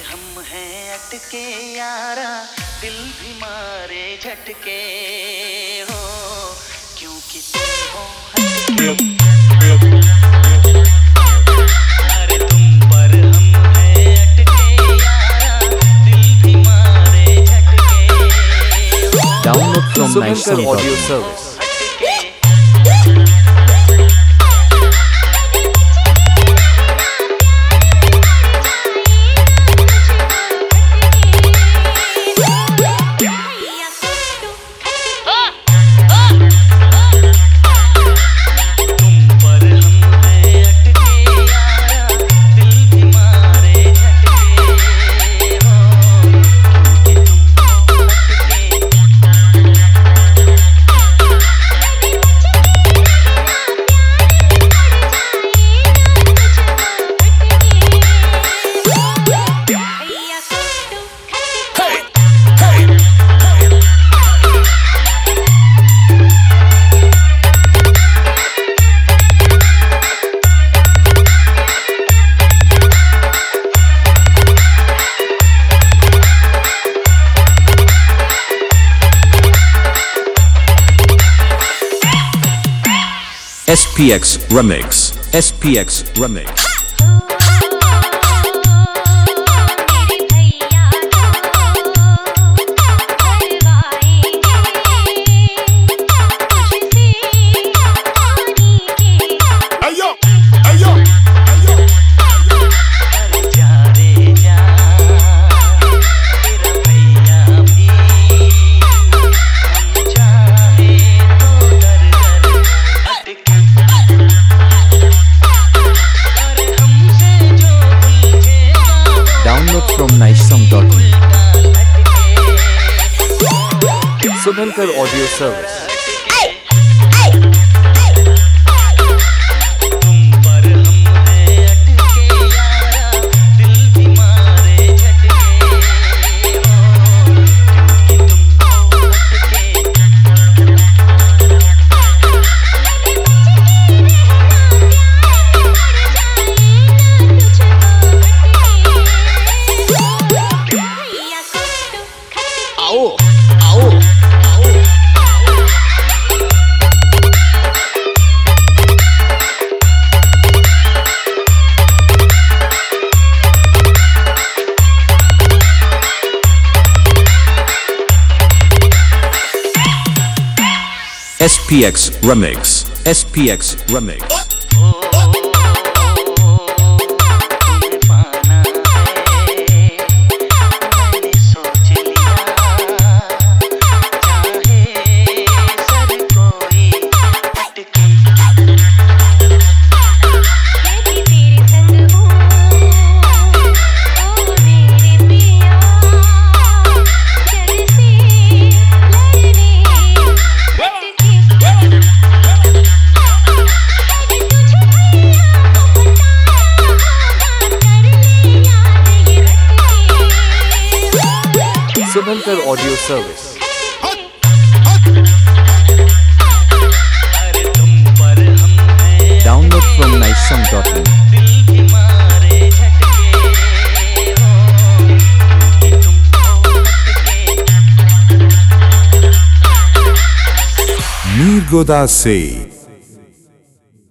हम हैं अटके यारा, दिल भी मारे झटके हो, क्योंकि तुम हो हटके। अरे तुम पर हम हैं अटके यारा, दिल भी मारे झटके हो। Download from Nice Audio Service. SPX Remix. SPX Remix. From nicesong.in. Subhankar Audio Service. SPX Remix. SPX Remix. Subhankar Audio Service. Download from nicesong.in. Nirgoda Se